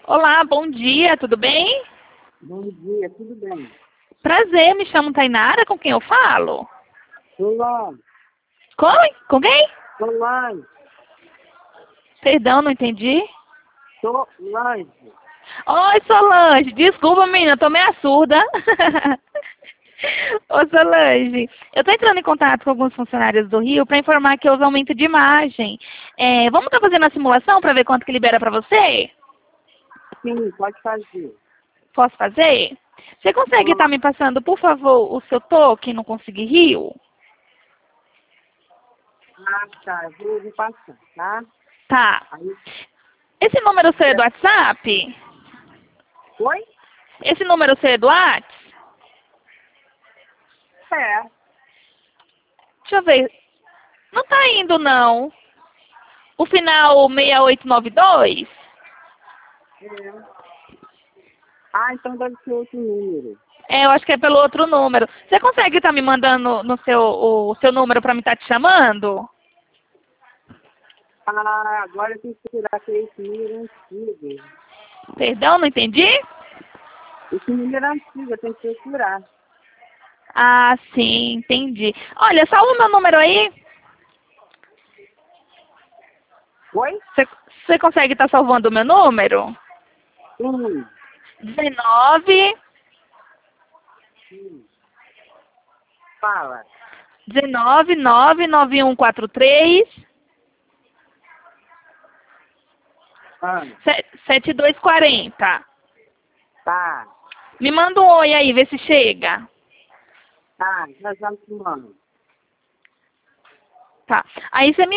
Olá, bom dia, tudo bem? Bom dia, tudo bem? Prazer, me chamo Tainara, com quem eu falo? Solange, Com quem? Solange, Perdão, não entendi. Solange. Oi, Solange, desculpa, menina, tô meio surda. Ô, Solange, eu tô entrando em contato com alguns funcionários do Rio para informar que houve aumento de imagem. Vamos estar fazendo a simulação para ver quanto que libera para você? Sim, pode fazer. Posso fazer? Você consegue estar me passando, por favor, o seu toque no Consegui Rio? Ah, tá, eu vou passar, tá? Tá. Aí, Esse número seu é do WhatsApp? oi? Esse número seu é do WhatsApp? É. Deixa eu ver. Não tá indo, não. O final 6892? É. Ah, então deve ser outro número. Eu acho que é pelo outro número. Você consegue estar me mandando no o seu número para me estar te chamando? Ah, agora eu tenho que procurar que esse número antigo. Perdão, não entendi? Esse número antigo, eu tenho que procurar. Ah, sim, entendi. Olha, salva o meu número aí. Oi? Você consegue estar salvando o meu número? Sim. 19 Sim. Fala. 1999143 Ah, 7240. tá. Me manda um oi aí, vê se chega. Tá, já já te mando. Tá. Aí você me